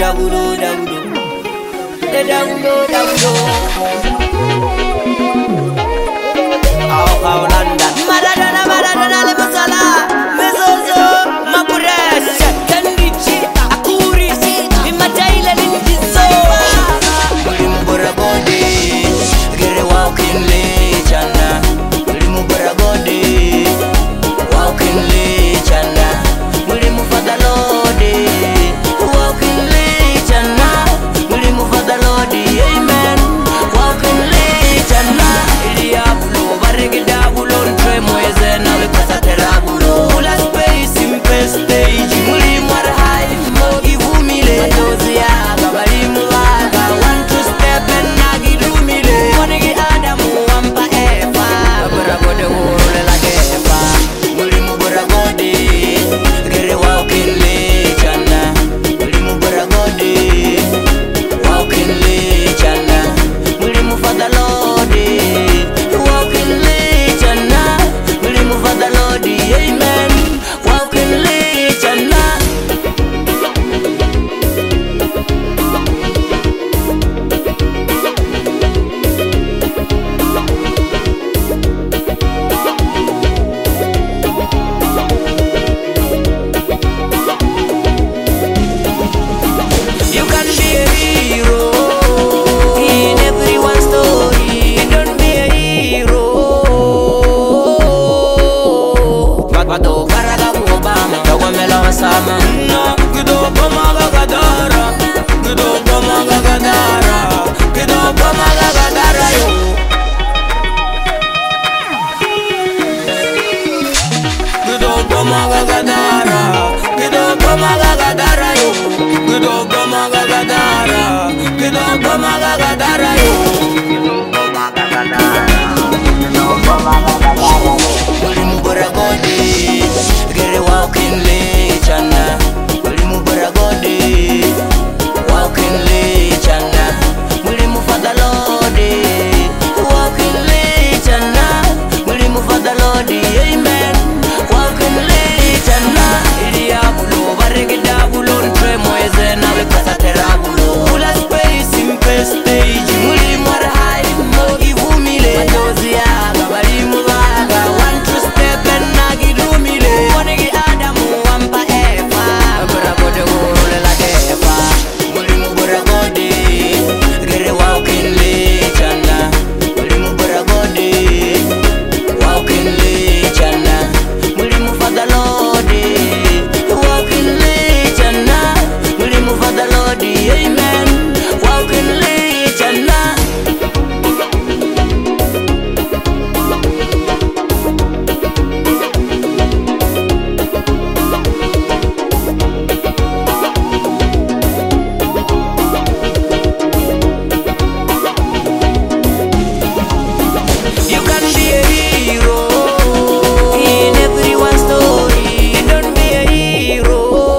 Maradona le masala mezozo mapures kandichi akuri imataila lindizo mulimubora godi gere walking le chana mulimubora godi walking le chana mulimufada lodi walking le chana mulimufada lodi amen walking le chana iliaplo barigida bulon tremweze na wekasa terabulo ula space impe stage mulimwara high mogi vumile madozi ya babalimu waga want to step and nagidumile monigi adamu wampa efa baragode ule la gefa mulimu baragode gere walking le chana mulimu baragode walking le chana mulimu fada lodi walking le chana mulimu fada lodi amen walking le chana You can be a hero in everyone's story. Don't be a hero. Pato Barack Obama, Dogomela Osama. No, Gudo Obama Gadara, Gudo Obama Gadara, Gudo Obama Gadara yo. Gudo Obama Gadara, Gudo Obama Gadara yo. Gudo Obama Gadara, Gudo Obama Gadara yo. Mulimu baragodi, gere walking le chana. Mulimu baragodi, walking le chana. Mulimu fada lodi, walking le chana. Mulimu fada lodi, amen. Walking le chana. Iliabulo barigida bulon tremweze na wekasa terabulo. Ula space impe stage. Mulimu ara high mogi vumile madozi ya babalimu waga want to step and nagidumile monigi adamu wampa efa baragode ule la gefa mulimu baragode gere walking le chana mulimu baragode walking le chana mulimu fada lodi walking le chana mulimu fada lodi amen walking le chana. You can be a hero in everyone's story. Don't be a hero.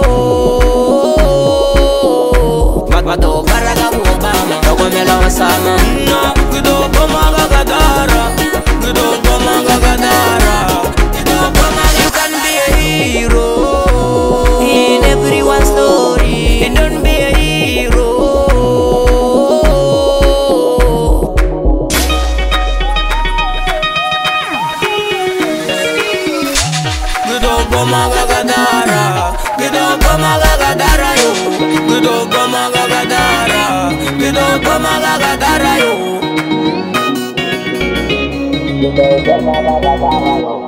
Pato Barack Obama, Dogomela Osama. No, Gudo Obama Gadara, Gudo Obama Gadara, Gudo Obama. You can be a hero in everyone's story. Don't be a hero. Gudo Obama Gadara, Gudo Obama Gadara yo. Gudo Obama Gadara, Gudo Obama Gadara yo.